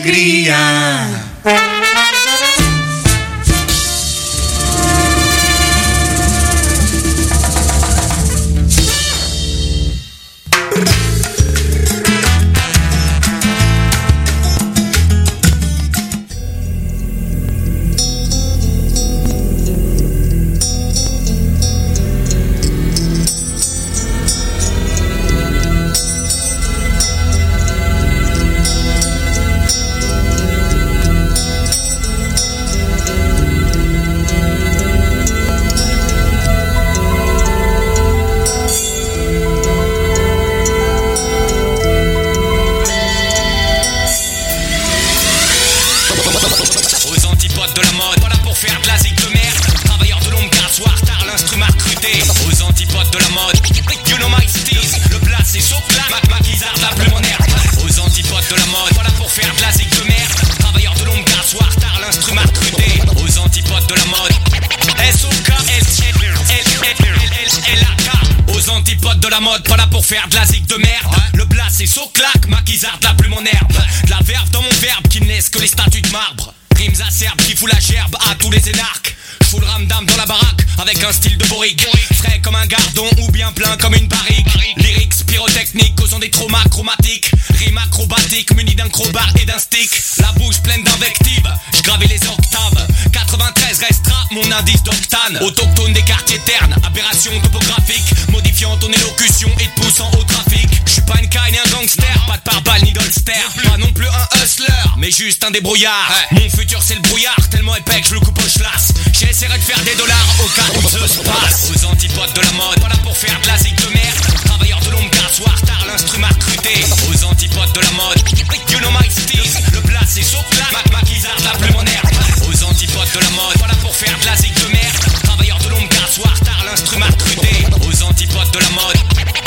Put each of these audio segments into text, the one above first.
alegría. Pas là pour faire de la zig de merde. Le blast c'est saut claque, maquisarde la plume en herbe. De la verve dans mon verbe qui ne laisse que les statues de marbre. Rimes acerbes qui fout la gerbe à tous les énarques. J'fous le ramdam dans la baraque avec un style de boric. Frais comme un gardon ou bien plein comme une barrique. Lyrics pyrotechniques causant des traumas chromatiques. Rimes acrobatiques munis d'un crowbar et d'un stick. La bouche pleine d'invectives, j'gravais les octaves. 93 restera mon indice d'octane. Autochtone des quartiers ternes, aberration topographique. Modifiant ton élocution et te poussant au trafic. J'suis pas une caille ni un gangster, pas de pare-balles ni d'holster. Pas non plus un hustler, mais juste un débrouillard. Mon futur c'est le brouillard, tellement épais que je le coupe au schlass. J'essaierai de faire des dollars au cas où ça se passe. Aux antipodes de la mode, pas là pour faire de la zig de merde. Travailleur de l'ombre, garde soir tard, l'instrument recruté. Aux antipodes de la mode, you know my steez. Le plat c'est saut claque, maquisarde la plume en herbe. Aux antipodes de la mode, pas là pour faire de la zig de merde. Travailleur de l'ombre, garde soir tard, l'instrument recruté. Aux antipodes de la mode,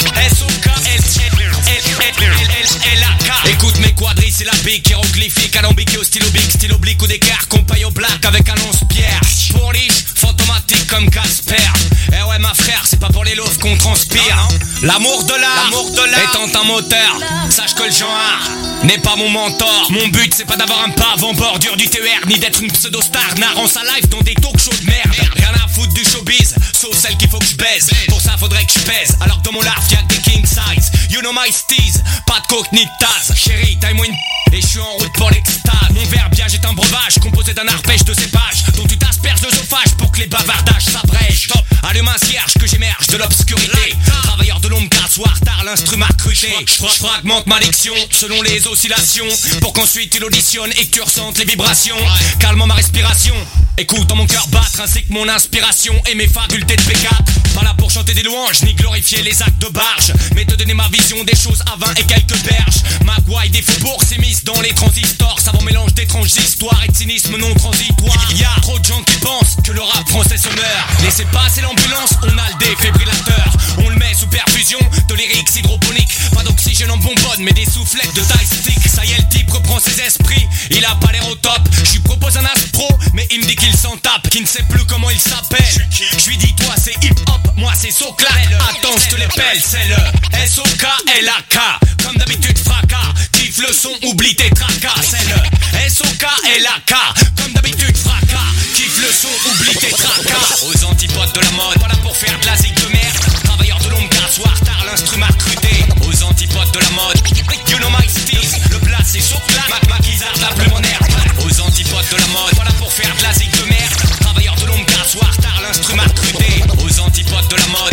S-O-K-L-L-L-L-L-A-K. Écoute mes quadrilles, c'est la pique hiéroglyphique, alambiqué au stylo bic, stylo oblique ou d'équerre, qu'on paye au black avec un lance-pierre. Pour riche, fantomatique comme Casper. Eh ouais ma frère, c'est pas pour les loaves qu'on transpire. L'amour de l'art étant un moteur, sache que le genre n'est pas mon mentor. Mon but c'est pas d'avoir un pave en bordure du TER, ni d'être une pseudo-star narrant sa life dans des talk shows de merde. Rien à foutre du showbiz, sauf celle qu'il faut que je baise. Pour ça faudrait que je pèse, alors que dans mon larve y'a que des king size. You know my steez, pas de coke ni de tasse. Chérie, taille-moi une et je suis en route pour l'extase. Mon verbiage est un breuvage composé d'un arpège de cépages dont tu t'asperges l'œsophage pour que les bavardages s'abrègent. Allume un cierge que j'émerge de l'obscurité. Travailleur de l'ombre, garde soir tard, l'instrument cruché. Je fragmente ma diction selon les oscillations pour qu'ensuite tu l'auditionnes et que tu ressentes les vibrations. Calmant ma respiration, écoutant mon cœur battre ainsi que mon inspiration et mes facultés de P4. Pas là pour chanter des louanges ni glorifier les actes de barge, mais te donner ma vision des choses à 20 et quelques berges. Ma gouaille des faubourgs s'émisse dans les transistors, savant mélange d'étranges histoires et de cynisme non transitoire. Y a trop de gens qui pensent que le rap français se meurt. Laissez passer l'ambulance, on a le défibrillateur. On le met sous perfusion de lyrics hydroponiques. Pas d'oxygène en bonbonne mais des soufflettes de taille stick. Ça y est, le type reprend ses esprits, il a pas l'air au top. Je lui propose un as pro mais il me dit qu'il s'en tape, qu'il ne sait plus comment il s'appelle. Je lui dis toi c'est hip hop, moi c'est Soclak. Attends je te l'épelle, c'est le S-O-K-L-A-K. Comme d'habitude fracas, kiffe le son, oublie tes tracas. C'est le S-O-K-L-A-K. Comme d'habitude fracas, kiffe le son, oublie tes tracas. Aux antipodes de la mode, voilà pour faire de la zig de merde. Travailleur de l'ombre, garde soir tard, l'instrument recruté. Aux antipodes de la mode, you know my steez. Le plat c'est Soclak, maquisarde la plume en herbe. Aux antipodes de la mode, voilà pour faire de la zig de merde. Travailleur de l'ombre, garde soir tard, l'instrument recruté. Aux antipodes de la mode,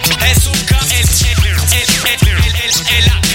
S-O-K-L-L-L-L-L-A-K.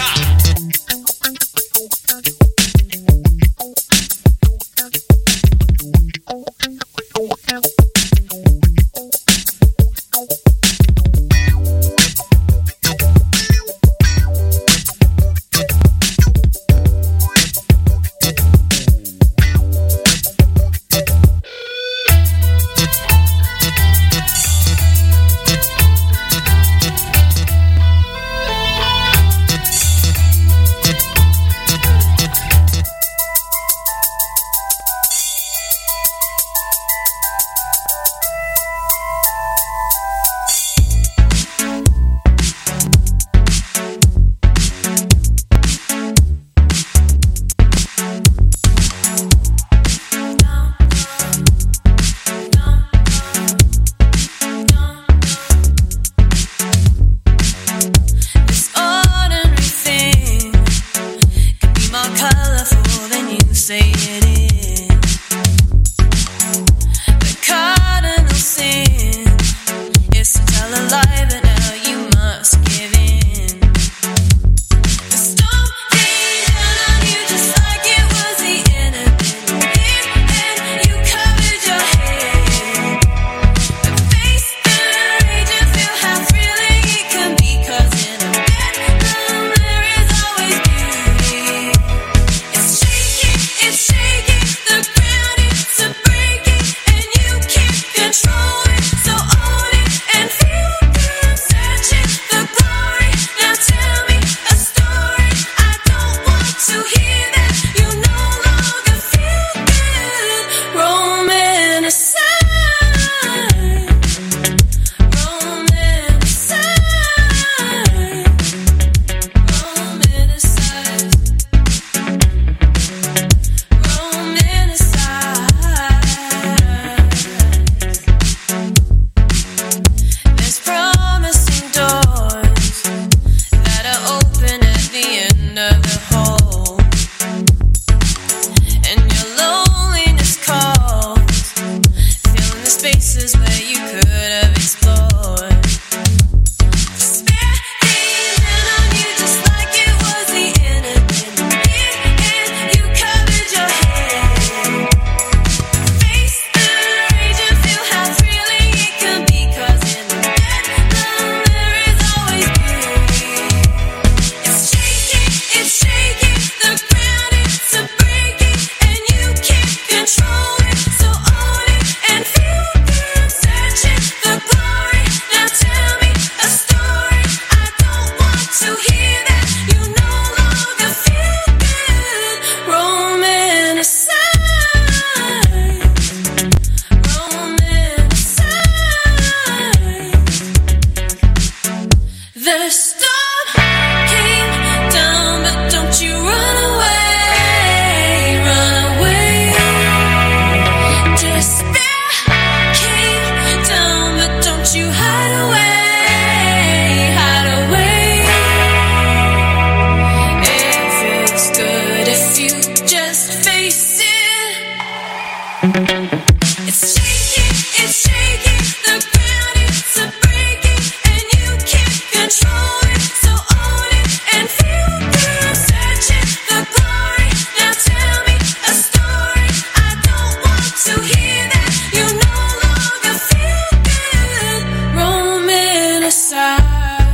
The storm came down, but don't you run away, run away. Despair came down, but don't you hide away, hide away. If it's good, if you just face it. It's shaking, the ground is a breaking, and you can't control it, so own it and feel good. I'm searching the glory, now tell me a story. I don't want to hear that, you no longer feel good. Romanticize.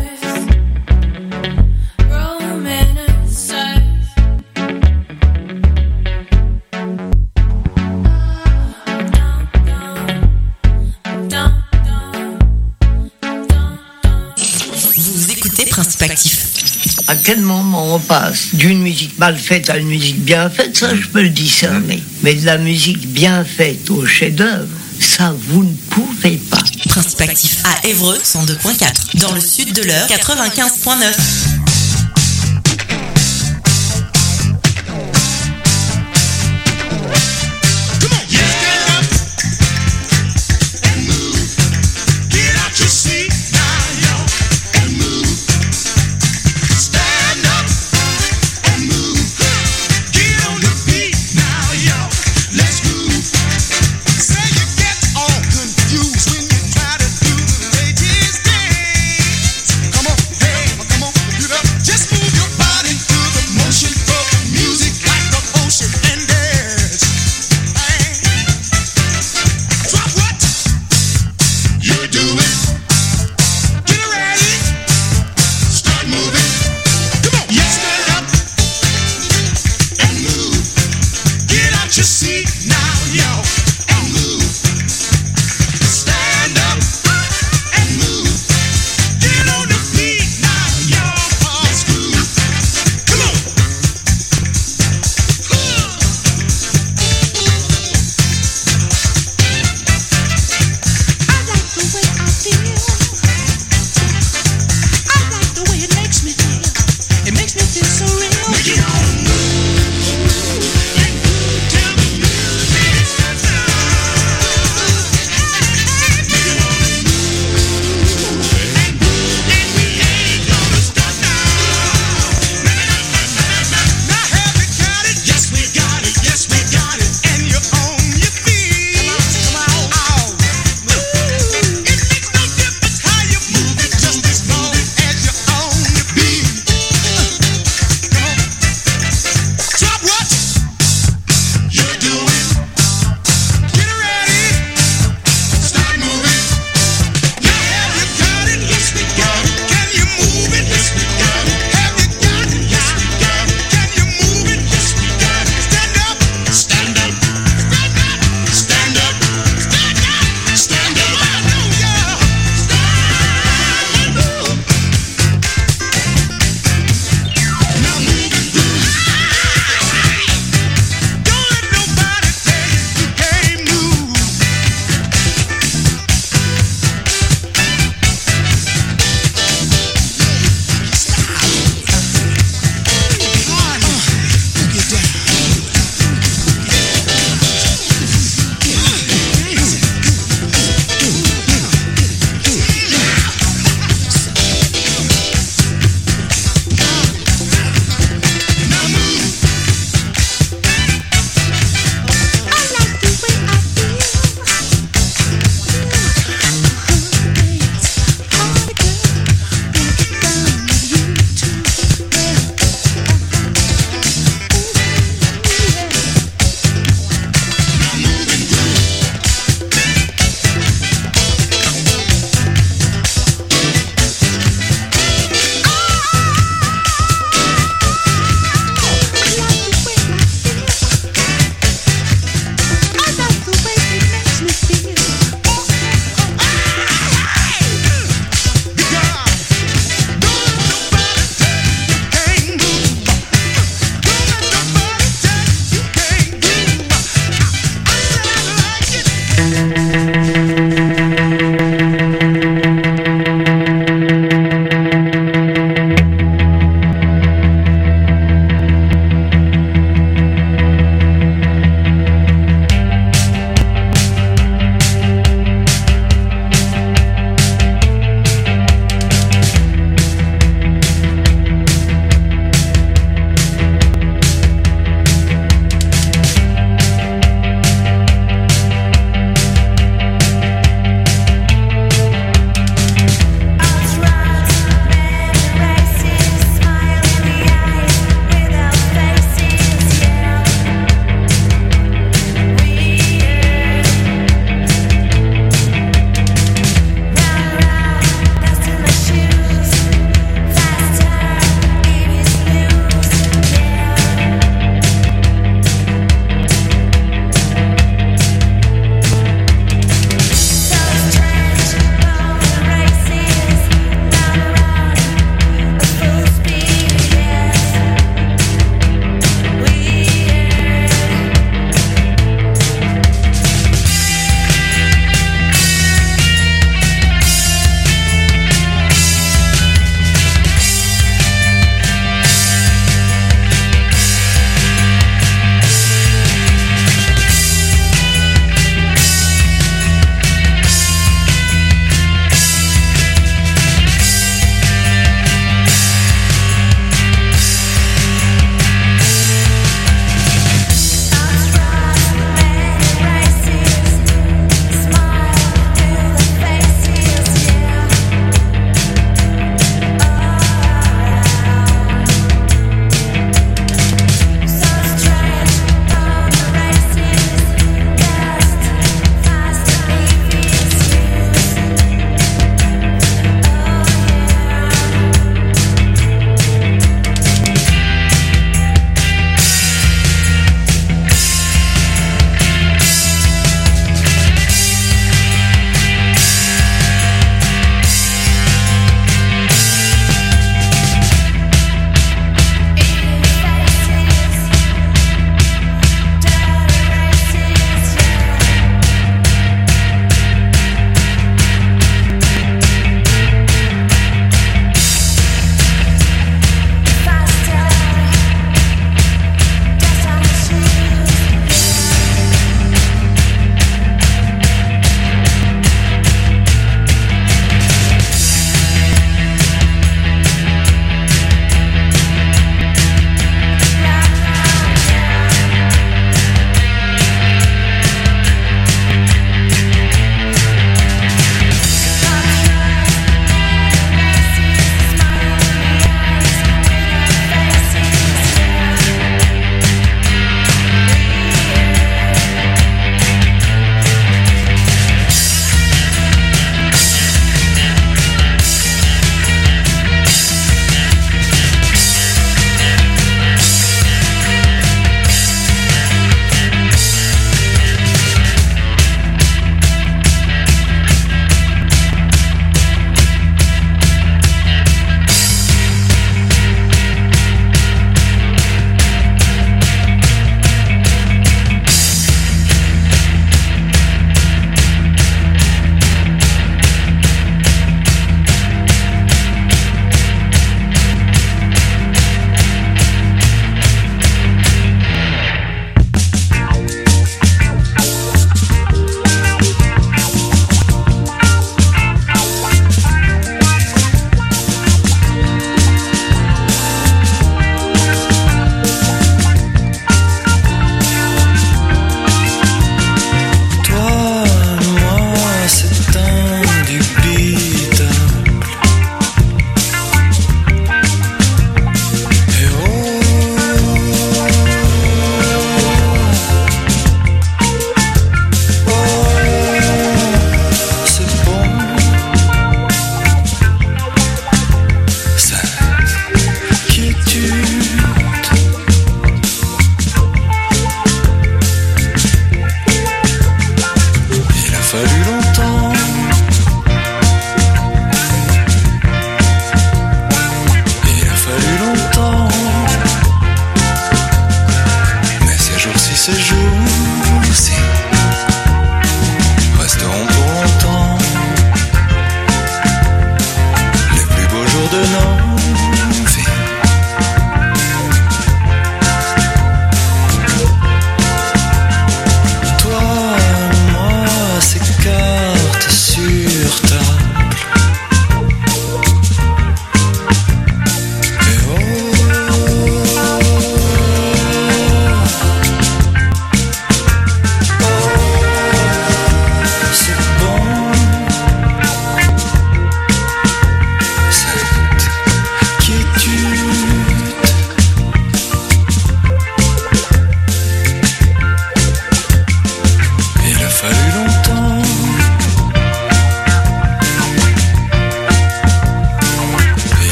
Vous écoutez Principe Actif. À quel moment on passe d'une musique mal faite à une musique bien faite, ça je peux le discerner. Mais de la musique bien faite au chef-d'œuvre, ça vous ne pouvez pas. Principe Actif à Évreux 102.4, dans le sud de l'Eure 95.9. Come on, hey, come on.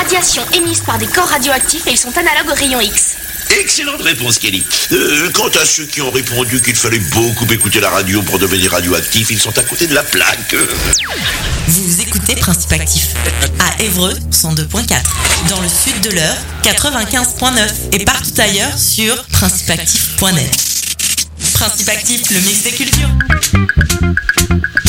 radiations émises par des corps radioactifs et ils sont analogues aux rayons X. Excellente réponse, Kelly. Quant à ceux qui ont répondu qu'il fallait beaucoup écouter la radio pour devenir radioactif, ils sont à côté de la plaque. Vous écoutez Principe Actif à Évreux 102.4, dans le sud de l'Eure 95.9 et partout ailleurs sur principeactif.net. Principe Actif, le mix des cultures.